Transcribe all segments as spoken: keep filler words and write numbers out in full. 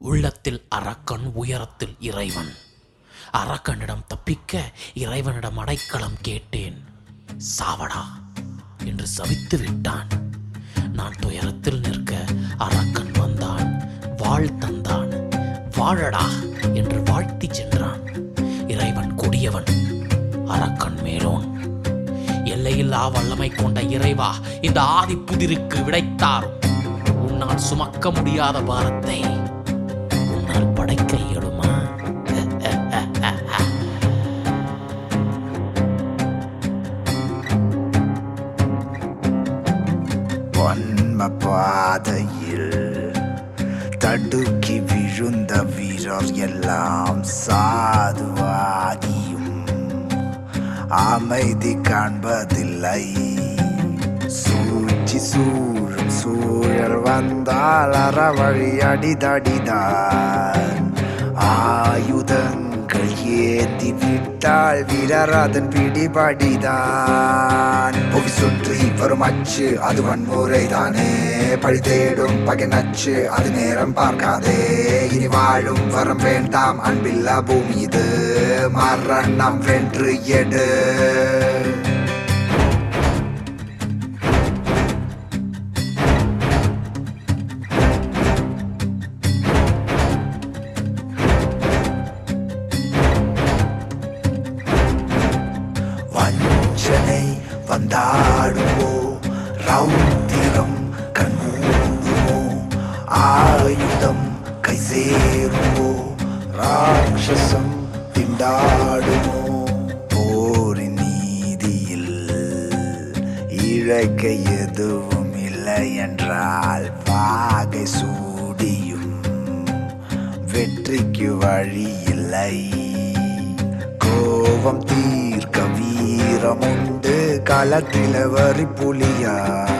உள்ளத்தில் அரக்கன், உயரத்தில் இறைவன். அரக்கனிடம் தப்பிக்க இறைவனிடம் அடைக்கலம் கேட்டேன். சாவடா என்று சபித்து விட்டான். நான் துயரத்தில் நிற்க அரக்கன் வந்தான், வாழ் தந்தான். வாழடா என்று வாழ்த்தி சென்றான். இறைவன் கொடியவன், அரக்கன் மேலோன். எல்லையில்லா வல்லமை கொண்ட இறைவா, இந்த ஆதி புதிருக்கு விடைத்தாரும். உன்னால் சுமக்க முடியாத பாரத்தை உன்னால் படைக்க இயலுமா? பொன்ம பாதையில் தடுக்கி விழுந்த வீரர் எல்லாம் சாதுவாகியும் அமைதி காண்பதில்லை. சூழ்ச்சி சூழும் சூழல் வந்தால் அறவழி அடிதடிதான். ஆயுதங்கள் ஏந்தி விட்டால் வீரர் அதன் பிடிபடிதான். புவி சுற்றி வரும் அச்சு அது வன்முறைதானே, பழி தேடும் பகை நச்சு அது நேரம் பார்க்காதே. இனி வாழும் வரம் வேண்டாம், அன்பில்லா பூமி இது, மரணம் வென்று எடு. வஞ்சனை வந்தாடுவோ, ரௌத்திரம் கண்மூடுவோ, ஆயுதம் கை சேருவோ, ராட்சசம் திண்டாடுவோ. போரின் நீதியில் இழைக்க எதுவும் இல்லை என்றால் வாகை சூடியும் வெற்றிக்கு வழி இல்லை. கோபம் தீர்க்க வீரமுண்டு, களத்தில வரி புலியா.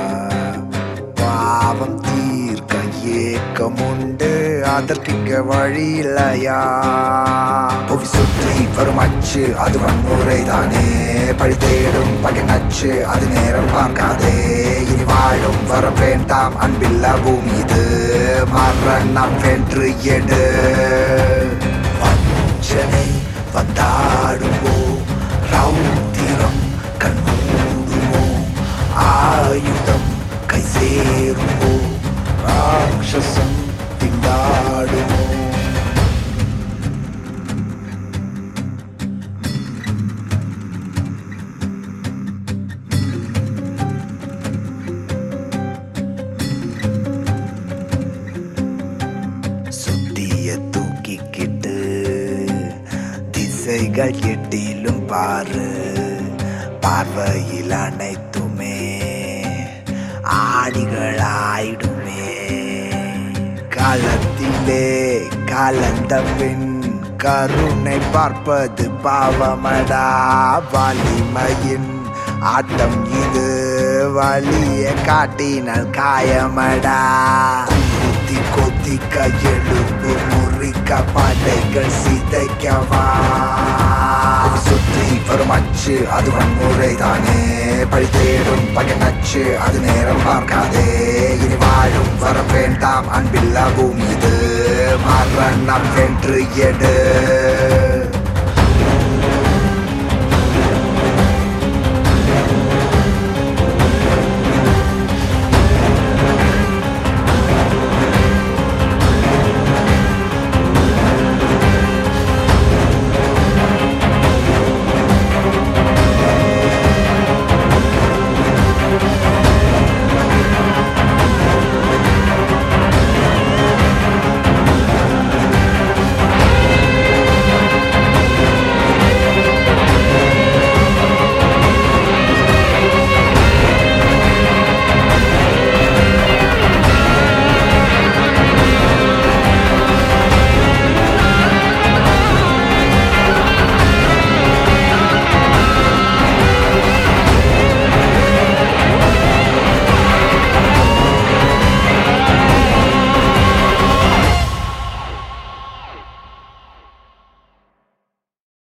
பாவம் தீர்க்க ஏக்கமுண்டு, அதற்கிங்க வழி இல்லையா. புவி சுற்றி வரும் அச்சு அது வன்முறைதானே, பழி தேடும் பகை நச்சு அது நேரம் பார்க்காதே. இனி வாழும் வர வேண்டாம், அன்பில்லா பூமி இது, மரணம் வென்று எடு. வஞ்சனை வந்தாடுவோ, ரௌத்திரம் கண்மூடுவோ, ஆயுதம் கை சேருவோ, ராட்சசம் திண்டாடுவோ. சுத்திய தூக்கிக்கிட்டு திசைகள் எட்டிலும் பாரு, பார்வையில் அனைத்துமே ஆடிகளாயிடுமே. காலத்திலே கலந்த பின் கருணை பார்ப்பது பாவமடா. வலிமையின் ஆட்டம் இது, வலிய காட்டினால் காயமடா. குத்தி கொத்திக்க எழுப்பு முறிக்க படைகள் சிதைக்கவா. சுற்றி வரும் அச்சு அது வன்முறைதானே, பழி தேடும் பகை நச்சு அது நேரம் பார்க்காதே. இனி வாழும் வர வேண்டாம், அன்பில்லா பூமி இது, மரணம் வென்று எடு.